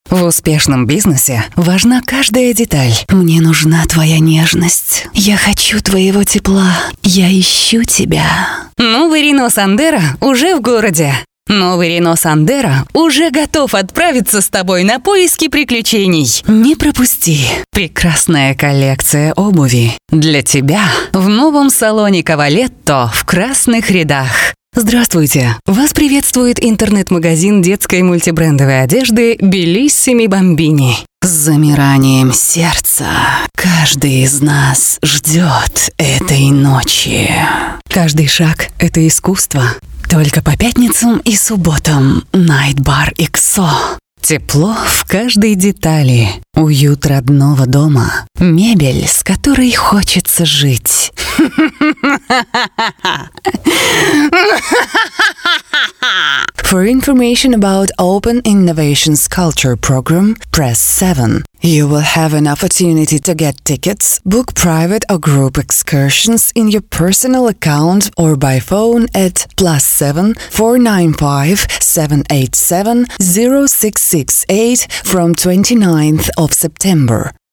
В успешном бизнесе важна каждая деталь. Мне нужна твоя нежность. Я хочу твоего тепла. Я ищу тебя. Новый Рено Сандеро уже в городе. Новый Рено Сандеро уже готов отправиться с тобой на поиски приключений. Не пропусти. Прекрасная коллекция обуви для тебя в новом салоне Кавалетто в Красных рядах. Здравствуйте! Вас приветствует интернет-магазин детской мультибрендовой одежды Bellissimi Bambini. С замиранием сердца каждый из нас ждет этой ночи. Каждый шаг — это искусство. Только по пятницам и субботам Night Bar XO. Тепло в каждой детали, уют родного дома, мебель, с которой хочется жить. For information about Open Innovations Culture Program, press 7. You will have an opportunity to get tickets, book private or group excursions in your personal account or by phone at +7 495 787 0668 from 29th of September.